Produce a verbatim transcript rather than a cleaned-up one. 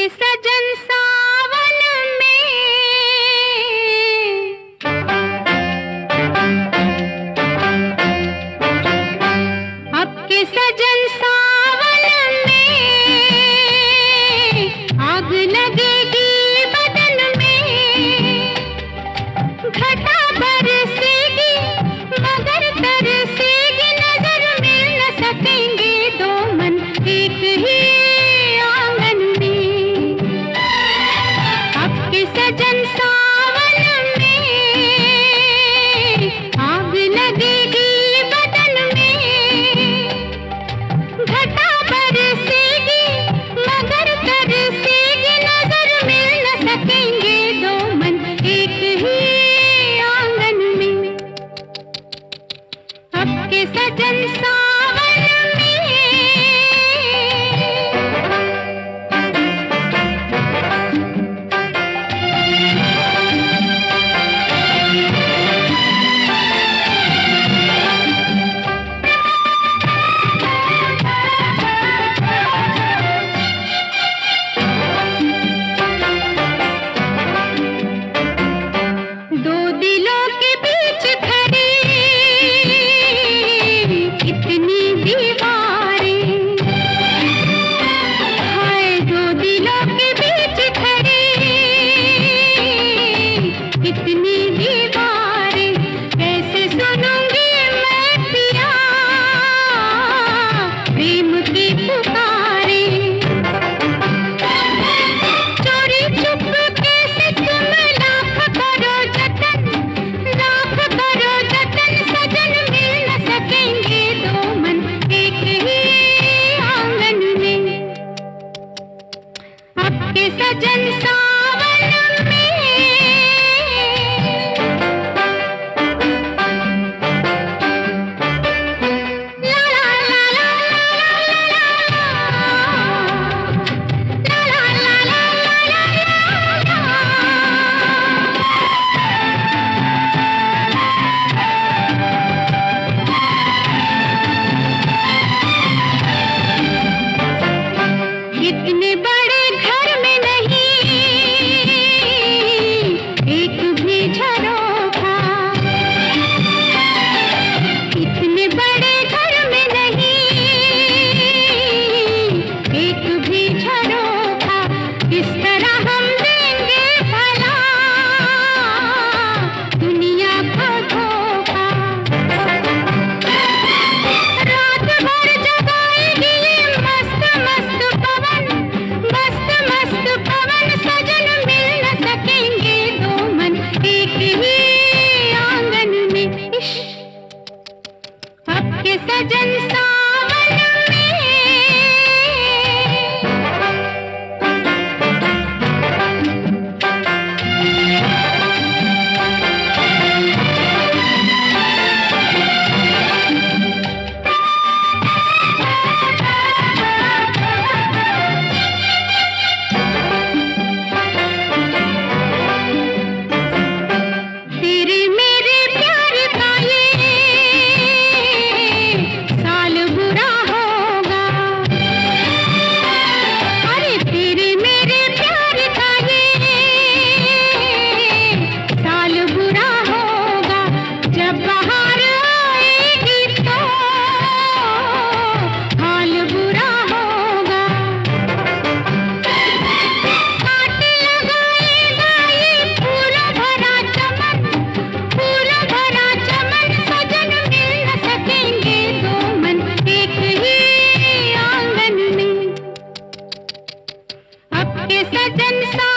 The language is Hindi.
के सजन सावन में, अब के सजन सावन में आग लगेगी बदन में, घटा बरसेगी मगर तरसेगी नजर, मिल न सकेंगे दो मन एक ही आंगन में। अब के सजन सावन में आग लगेगी बदन में, घटा बरसेगी मगर तरसेगी नजर, मिल न सकेंगे दो मन एक ही आंगन में। अब के सजन सावन में। दो दिलों के बीच खड़ी कितनी दीवारें, हाय दो दिलों के बीच खड़ी कितनी दीवारें, कैसे सुनूंगी मैं पिया प्रेम की पुकारें। चोरी चुपके से तुम लाख करो जतन, लाख करो जतन सजन, मिल न सकेंगे दो मन एक ही आंगन में। अब के सजन सावन में। ला ला ला ला ला ला ला ला ला ला। इतने बड़े घर में नहीं एक भी झरोखा, इतने बड़े घर में नहीं एक भी झरोखा, किस तरह हम देंगे भला दुनिया को धोखा। रात भर जगाएगी ये मस्त मस्त पवन, मस्त मस्त पवन सजन, मिल न सकेंगे दो मन एक ही आंगन में। इश्श, अब के सजन सावन में। तेरे मेरे प्यार का ये साल बुरा होगा, अरे तेरे मेरे प्यार का ये साल बुरा होगा, जब बाहर आएगी तो हाल बुरा होगा। कांटे लगाएगा ये फूलों भरा चमन, फूलों भरा चमन सजन, मिल न सकेंगे दो मन एक ही आंगन में। अब के सजन सा